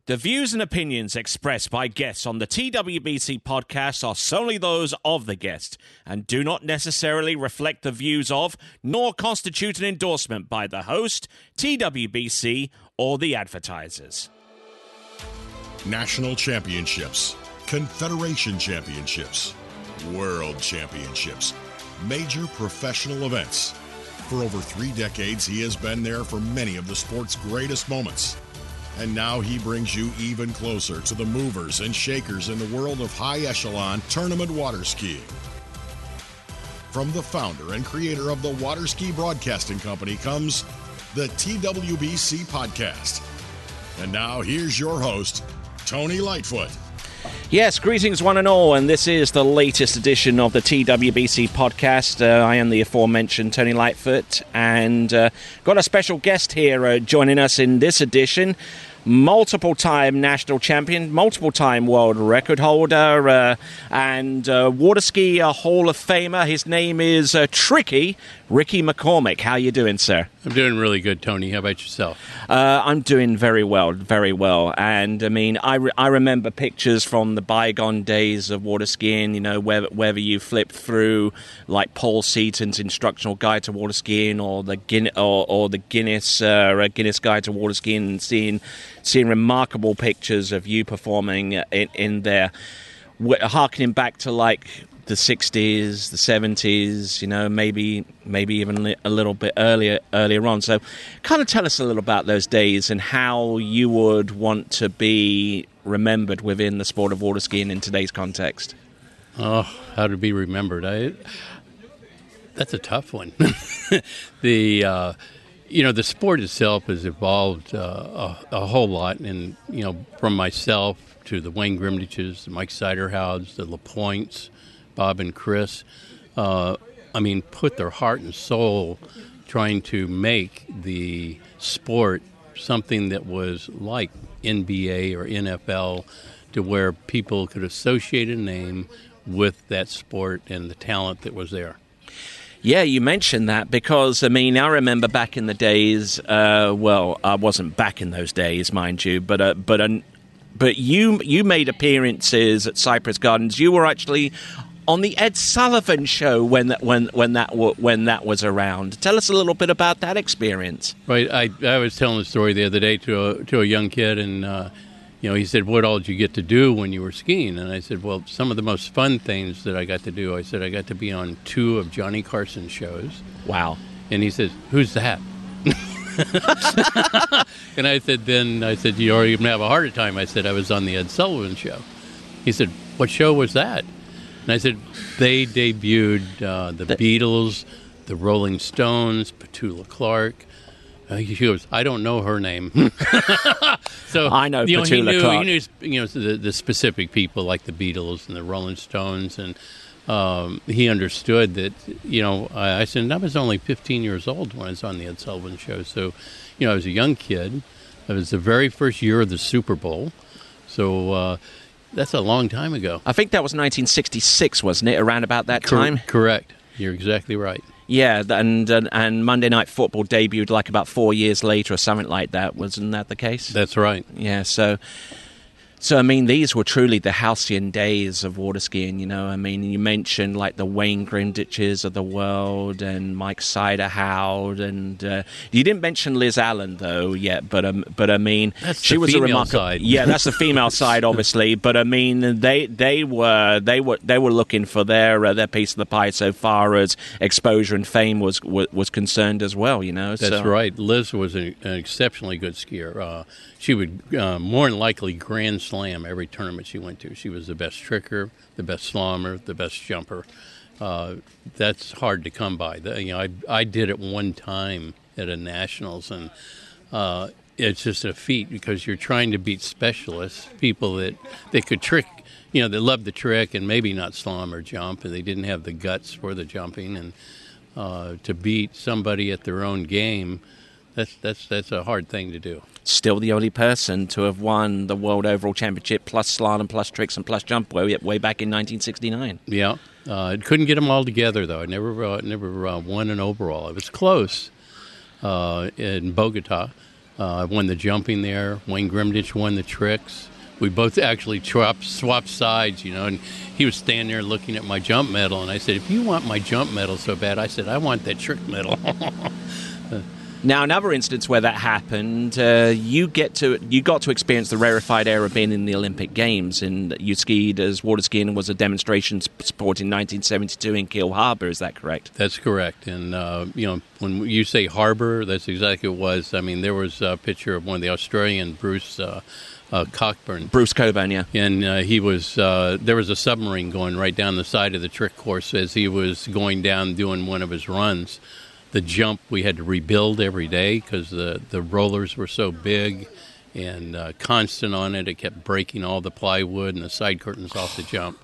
The views and opinions expressed by guests on the TWBC podcast are solely those of the guest and do not necessarily reflect the views of, nor constitute an endorsement by the host, TWBC, or the advertisers. National championships, Confederation championships, World championships, major professional events. For over 3 decades, he has been there for many of the sport's greatest moments. And now he brings you even closer to the movers and shakers in the world of high-echelon tournament water skiing. From the founder and creator of the Water Ski Broadcasting Company comes the TWBC Podcast. And now here's your host, Tony Lightfoot. Yes, greetings one and all, and this is the latest edition of the TWBC podcast. I am the aforementioned Tony Lightfoot, and got a special guest here joining us in this edition. Multiple-time national champion, multiple-time world record holder, and water ski Hall of Famer. His name is Tricky Ricky McCormick. How you doing, sir? I'm doing really good, Tony. How about yourself? I'm doing very well, very well. And, I mean, I remember pictures from the bygone days of water skiing, you know, whether you flipped through, like, Paul Seaton's Instructional Guide to Water Skiing or the Guinness Guide to Water Skiing, and seeing remarkable pictures of you performing in there, harkening back to, like, the 60s, the 70s, you know, maybe even a little bit earlier on. So kind of tell us a little about those days and how you would want to be remembered within the sport of water skiing in today's context. Oh, how to be remembered. That's a tough one. The sport itself has evolved a whole lot, and, you know, from myself to the Wayne Grimdiches, the Mike Siderhouds, the LaPointes, Bob and Chris, put their heart and soul trying to make the sport something that was like NBA or NFL, to where people could associate a name with that sport and the talent that was there. Yeah, you mentioned that because, I mean, I remember back in the days, I wasn't back in those days, mind you, but you made appearances at Cypress Gardens. You were actually on the Ed Sullivan Show when that was around. Tell us a little bit about that experience. Right, I was telling the story the other day to a young kid, and he said, "What all did you get to do when you were skiing?" And I said, "Well, some of the most fun things that I got to do." I said, "I got to be on 2 of Johnny Carson's shows." Wow! And he says, "Who's that?" And I said, "You already have a heart attack." I said, "I was on the Ed Sullivan Show." He said, "What show was that?" And I said, "They debuted the Beatles, the Rolling Stones, Petula Clark." He goes, "I don't know her name." So I know Petula Clark. He knew the specific people like the Beatles and the Rolling Stones, and he understood that. I said, I was only 15 years old when I was on the Ed Sullivan Show, so I was a young kid. It was the very first year of the Super Bowl, so. That's a long time ago. I think that was 1966, wasn't it? Around about that time. Correct. You're exactly right. Yeah, and Monday Night Football debuted like about 4 years later or something like that. Wasn't that the case? That's right. Yeah. So I mean, these were truly the halcyon days of water skiing. You know, I mean, you mentioned like the Wayne Grimdiches of the world and Mike Siderhoud, and you didn't mention Liz Allen though yet. But I mean, that's she was a remarkable side. Yeah, that's the female side, obviously. But I mean, they were looking for their piece of the pie so far as exposure and fame was concerned as well. You know, that's right. Liz was an exceptionally good skier. She would more than likely grand slam every tournament she went to. She was the best tricker, the best slallomer, the best jumper. That's hard to come by. I did it one time at a nationals, and it's just a feat because you're trying to beat specialists, people that could trick, that love the trick and maybe not slalom or jump, and they didn't have the guts for the jumping, and to beat somebody at their own game. That's a hard thing to do. Still the only person to have won the World Overall Championship plus slalom, plus tricks, and plus jump way back in 1969. Yeah. Couldn't get them all together, though. I never won an overall. It was close in Bogota, I won the jumping there. Wayne Grimdich won the tricks. We both actually swapped sides, and he was standing there looking at my jump medal, and I said, if you want my jump medal so bad, I said, I want that trick medal. Now, another instance where that happened, you got to experience the rarefied air of being in the Olympic Games, and you skied as water skiing was a demonstration sport in 1972 in Kiel Harbor. Is that correct? That's correct. And, when you say harbor, that's exactly what it was. I mean, there was a picture of one of the Australian, Bruce Cockburn. Bruce Cockburn, yeah. And he was, there was a submarine going right down the side of the trick course as he was going down doing one of his runs. The jump we had to rebuild every day because the rollers were so big and constant on it. It kept breaking all the plywood and the side curtains off the jump.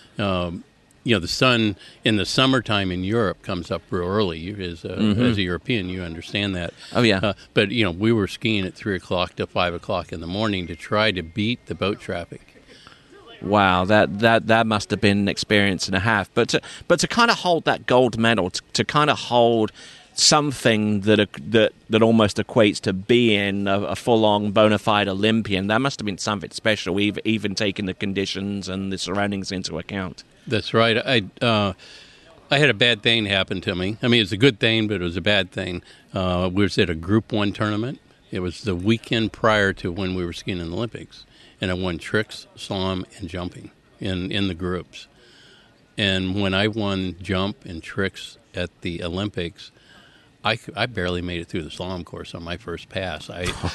The sun in the summertime in Europe comes up real early. As a European, you understand that. Oh, yeah. But we were skiing at 3 o'clock to 5 o'clock in the morning to try to beat the boat traffic. Wow, that must have been an experience and a half. But to kind of hold that gold medal, to kind of hold something that almost equates to being a full-on bona fide Olympian, that must have been something special, even taking the conditions and the surroundings into account. That's right. I had a bad thing happen to me. I mean, it's a good thing, but it was a bad thing. We was at a Group 1 tournament. It was the weekend prior to when we were skiing in the Olympics. And I won tricks, slalom, and jumping in the groups. And when I won jump and tricks at the Olympics, I barely made it through the slalom course on my first pass.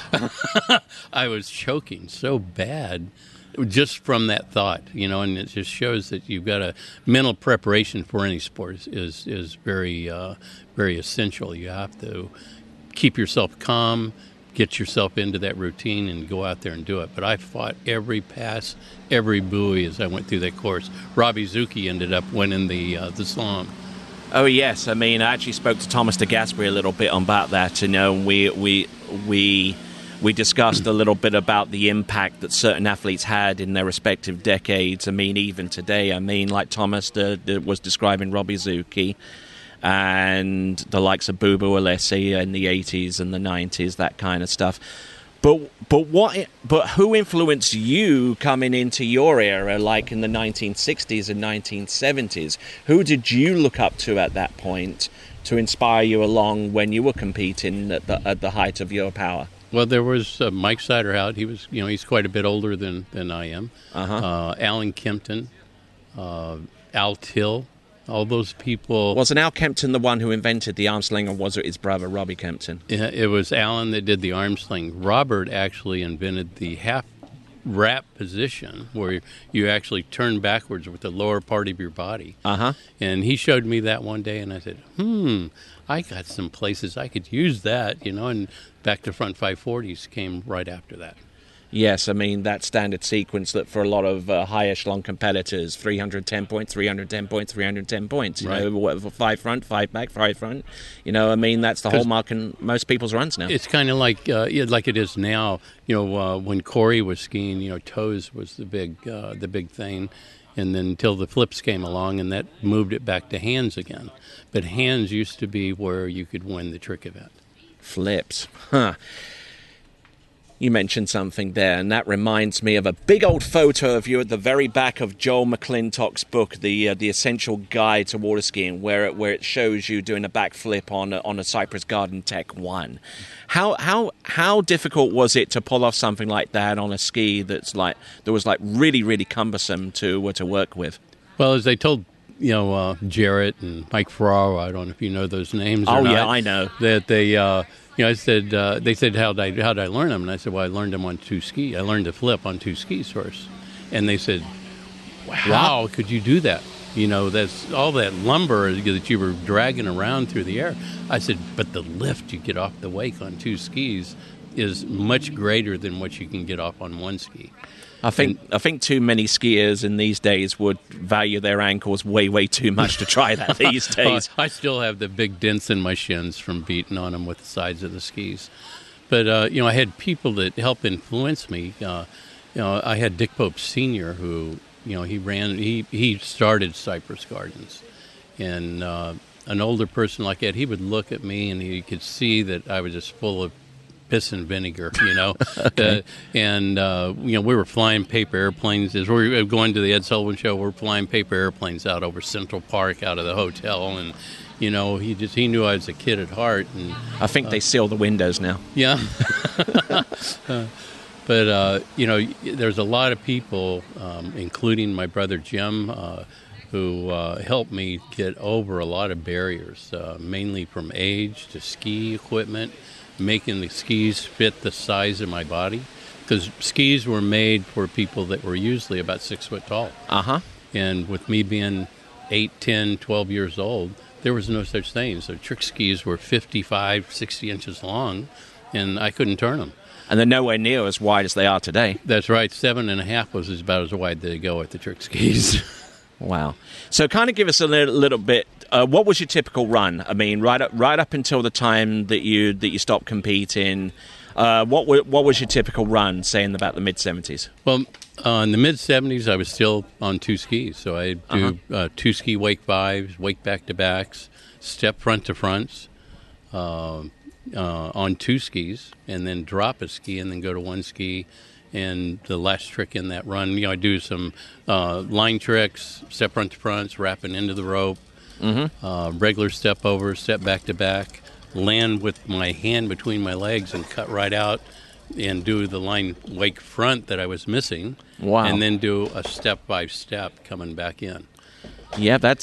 I was choking so bad just from that thought, and it just shows that you've got a mental preparation for any sport is very, very essential. You have to keep yourself calm, get yourself into that routine and go out there and do it. But I fought every pass, every buoy as I went through that course. Robbie Zucchi ended up winning the slalom. Oh, yes. I mean, I actually spoke to Thomas de Gasperi a little bit about that. We discussed a little bit about the impact that certain athletes had in their respective decades. I mean, even today, like Thomas was describing Robbie Zucchi, and the likes of Bubu Alessi in the 80s and the 90s, that kind of stuff. But who influenced you coming into your era, like in the 1960s and 1970s? Who did you look up to at that point to inspire you along when you were competing at the height of your power? Well, there was Mike Siderhout. He was, he's quite a bit older than I am. Alan Kempton, Al Till. All those people. Wasn't Al Kempton the one who invented the arm sling, or was it his brother, Robbie Kempton? Yeah, it was Alan that did the arm sling. Robert actually invented the half wrap position, where you actually turn backwards with the lower part of your body. And he showed me that one day, and I said, I got some places I could use that, and back to front 540s came right after that. Yes, I mean, that standard sequence that for a lot of high echelon competitors, 310 points, 310 points, 310 points, right. 5 front, 5 back, 5 front. That's the hallmark in most people's runs now. It's kind of like it is now. When Corey was skiing, toes was the big thing. And then until the flips came along, and that moved it back to hands again. But hands used to be where you could win the trick event. Flips. Huh. You mentioned something there, and that reminds me of a big old photo of you at the very back of Joel McClintock's book, the Essential Guide to Water Skiing, where it shows you doing a backflip on a Cypress Garden Tech 1. How difficult was it to pull off something like that on a ski that was really, really cumbersome to work with? Well, as I told Jarrett and Mike Ferraro, I don't know if you know those names. Oh, or not, yeah, I know that they. I said, they said, how'd I learn them? And I said, well, I learned them on 2 skis. I learned to flip on 2 skis first. And they said, wow, could you do that? That's all that lumber that you were dragging around through the air. I said, but the lift you get off the wake on 2 skis is much greater than what you can get off on 1 ski. I think too many skiers in these days would value their ankles way, way too much to try that these days. I still have the big dents in my shins from beating on them with the sides of the skis. But, I had people that helped influence me. I had Dick Pope Sr., who, he started Cypress Gardens. And an older person like that, he would look at me and he could see that I was just full of piss and vinegar, Okay. We were flying paper airplanes. As we were going to the Ed Sullivan Show, we're flying paper airplanes out over Central Park, out of the hotel, and he knew I was a kid at heart. And I think they seal the windows now. yeah. But there's a lot of people, including my brother Jim, who helped me get over a lot of barriers, mainly from age to ski equipment, making the skis fit the size of my body. Because skis were made for people that were usually about 6 foot tall. Uh-huh. And with me being 8, 10, 12 years old, there was no such thing. So trick skis were 55, 60 inches long, and I couldn't turn them. And they're nowhere near as wide as they are today. That's right. 7.5 was about as wide they go at the trick skis. Wow. So kind of give us a little bit, what was your typical run? I mean, right up until the time that you stopped competing, what was your typical run, say, in about the mid-'70s? Well, in the mid-'70s, I was still on 2 skis. So I do 2 ski wake fives, wake back-to-backs, step front-to-fronts on 2 skis, and then drop a ski and then go to 1 ski. And the last trick in that run, I do some line tricks, step front to fronts, wrapping into the rope, regular step over, step back to back, land with my hand between my legs and cut right out and do the line wake front that I was missing. Wow. And then do a step by step coming back in. Yeah, that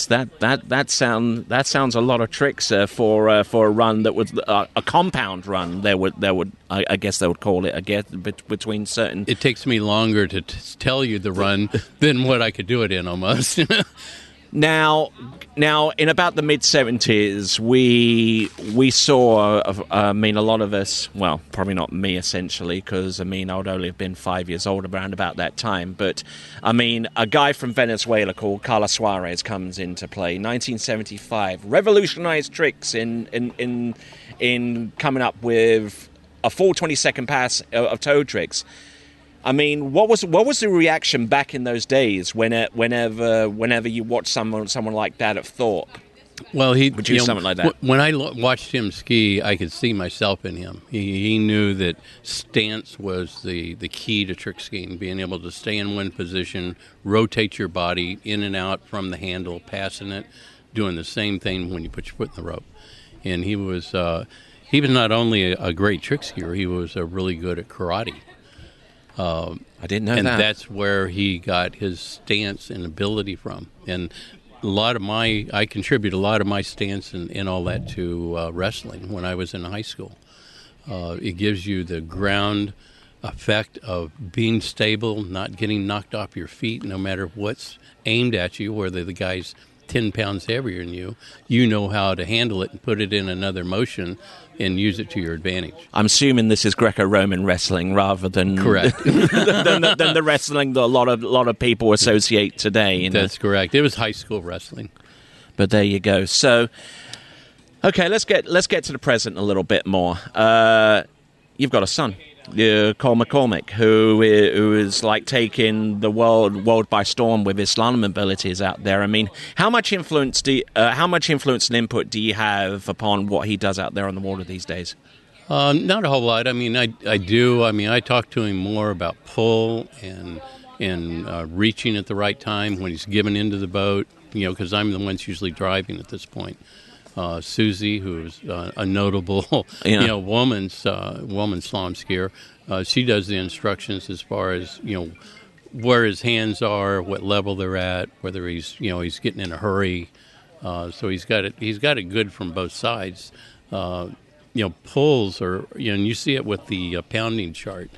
sounds a lot of tricks for a run that was a compound run. I guess they would call it. I guess between certain. It takes me longer to tell you the run than what I could do it in almost. Now, in about the mid-'70s, we saw, a lot of us, well, probably not me essentially, because, I would only have been 5 years old around about that time, but, a guy from Venezuela called Carlos Suarez comes into play, 1975, revolutionized tricks in coming up with a full 20-second pass of toe tricks. What was the reaction back in those days whenever you watch someone like that at Thorpe? Well, he would do something like that. When I watched him ski, I could see myself in him. He knew that stance was the key to trick skiing, being able to stay in one position, rotate your body in and out from the handle, passing it, doing the same thing when you put your foot in the rope. And he was not only a great trick skier, he was really good at karate. I didn't know that. And that's where he got his stance and ability from. And I contribute a lot of my stance and all that to wrestling when I was in high school. It gives you the ground effect of being stable, not getting knocked off your feet no matter what's aimed at you, whether the guy's 10 pounds heavier than you. You know how to handle it and put it in another motion and use it to your advantage. I'm assuming this is Greco-Roman wrestling rather than correct than the wrestling that a lot of people associate today. That's correct. It was high school wrestling. But there you go. So, okay, let's get to the present a little bit more. You've got a son, Cole McCormick, who is like taking the world by storm with his slalom abilities out there. How much influence and input do you have upon what he does out there on the water these days? Not a whole lot. I do. I talk to him more about pull and reaching at the right time when he's given into the boat. Because I'm the one that's usually driving at this point. Susie, who's a notable, woman slalom skier. She does the instructions as far as where his hands are, what level they're at, whether he's getting in a hurry. So he's got it good from both sides. Pulls are and you see it with the pounding chart.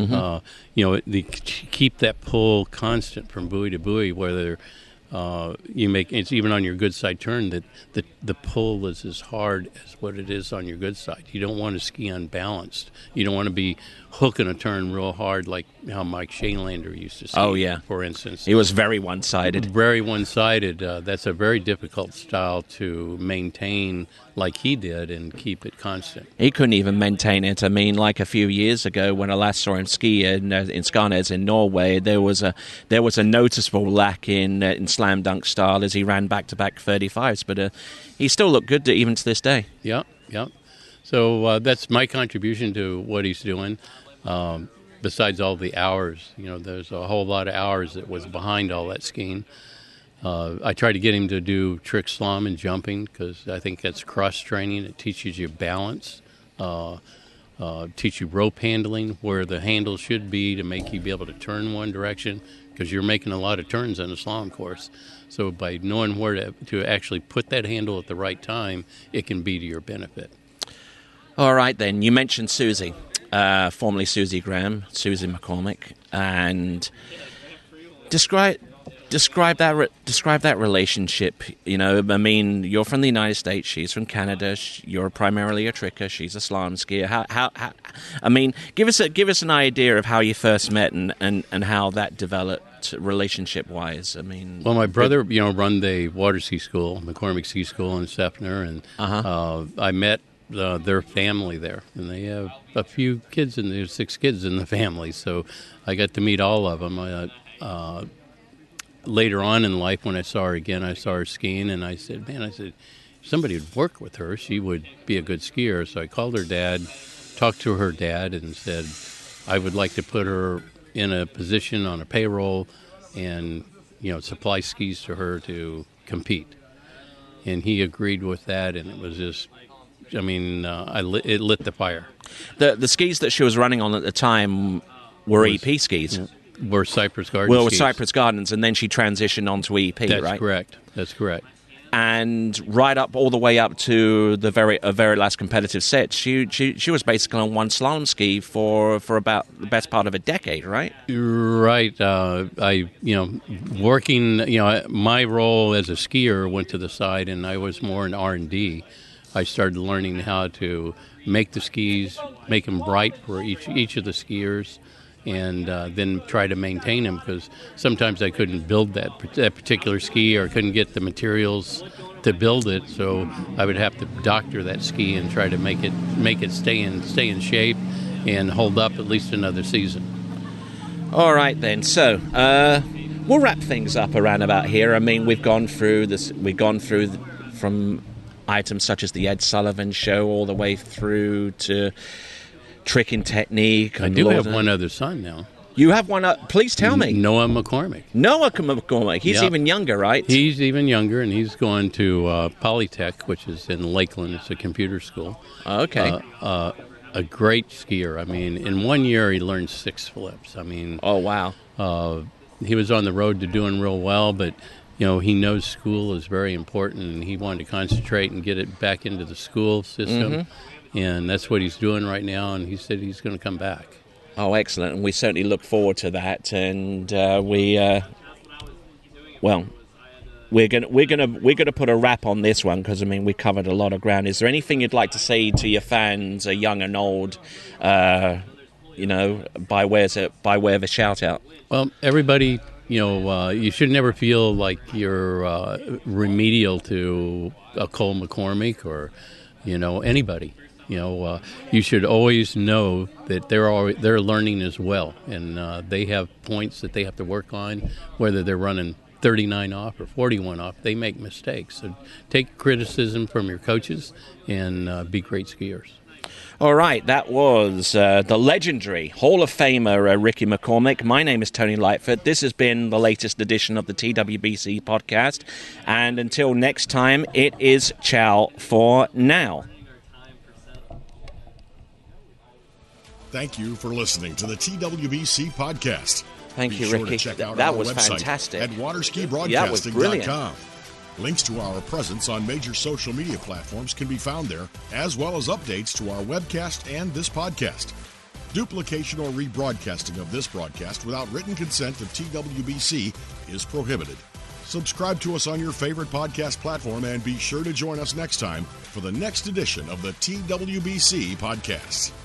Keep that pull constant from buoy to buoy, whether. It's even on your good side turn that the pull is as hard as what it is on your good side. You don't want to ski unbalanced. You don't want to be hooking a turn real hard like how Mike Shainlander used to ski. Oh yeah, for instance, he was very one-sided. Very one-sided. That's a very difficult style to maintain like he did and keep it constant. He couldn't even maintain it. Like a few years ago when I last saw him ski in Skarnes in Norway, there was a noticeable lack in slam dunk style as he ran back-to-back 35s, but he still looked good even to this day. Yeah. So that's my contribution to what he's doing. Besides all the hours, there's a whole lot of hours that was behind all that skiing. I try to get him to do trick slalom and jumping because I think that's cross-training. It teaches you balance, teach you rope handling, where the handle should be to make you be able to turn one direction because you're making a lot of turns on a slalom course. So by knowing where to actually put that handle at the right time, it can be to your benefit. All right, then. You mentioned Susie, formerly Susie Graham, Susie McCormick, and describe that relationship. I mean, you're from the United States, she's from Canada. You're primarily a tricker, she's a slalom skier. How I mean, give us an idea of how you first met and how that developed relationship wise. I mean, well, my brother, run the water ski school, McCormick Ski School in Steffner, and I met their family there, and they have a few kids, and there's 6 kids in the family, so I got to meet all of them. Later on in life, when I saw her again, I saw her skiing, and I said, if somebody would work with her, she would be a good skier. So I called her dad, talked to her dad, and said, I would like to put her in a position on a payroll and, supply skis to her to compete. And he agreed with that, and it was just, it lit the fire. The skis that she was running on at the time were EP skis. Yeah. Were Cypress Gardens. Well, Cypress Gardens, and then she transitioned onto EP, right? That's correct. And right up, all the way up to the very last competitive set, she was basically on one slalom ski for about the best part of a decade, right? Right. Working, my role as a skier went to the side, and I was more in R&D. I started learning how to make the skis, make them bright for each of the skiers, and then try to maintain them, because sometimes I couldn't build that particular ski or couldn't get the materials to build it, so I would have to doctor that ski and try to make it stay in shape and hold up at least another season. All right then, so we'll wrap things up around about here. I mean, we've gone through from items such as the Ed Sullivan Show all the way through to tricking technique. I do have one other son now. You have one? Please tell me. Noah McCormick. Noah McCormick. He's even younger, right? He's even younger, and he's going to Polytech, which is in Lakeland. It's a computer school. Okay. A great skier. I mean, in 1 year, he learned 6 flips. I mean... Oh, wow. He was on the road to doing real well, but, he knows school is very important, and he wanted to concentrate and get it back into the school system. Mm-hmm. And that's what he's doing right now, and he said he's going to come back. Oh, excellent! And we certainly look forward to that. And we're gonna put a wrap on this one, because we covered a lot of ground. Is there anything you'd like to say to your fans, young and old, by way of a shout out? Well, everybody, you should never feel like you're remedial to a Cole McCormick or anybody. You should always know that they're learning as well, and they have points that they have to work on, whether they're running 39 off or 41 off. They make mistakes. So take criticism from your coaches and be great skiers. All right, that was the legendary Hall of Famer Ricky McCormick. My name is Tony Lightfoot. This has been the latest edition of the TWBC podcast, and until next time, it is ciao for now. Thank you for listening to the TWBC podcast. Thank you, Ricky. That was fantastic. At waterskibroadcasting.com. Links to our presence on major social media platforms can be found there, as well as updates to our webcast and this podcast. Duplication or rebroadcasting of this broadcast without written consent of TWBC is prohibited. Subscribe to us on your favorite podcast platform, and be sure to join us next time for the next edition of the TWBC podcast.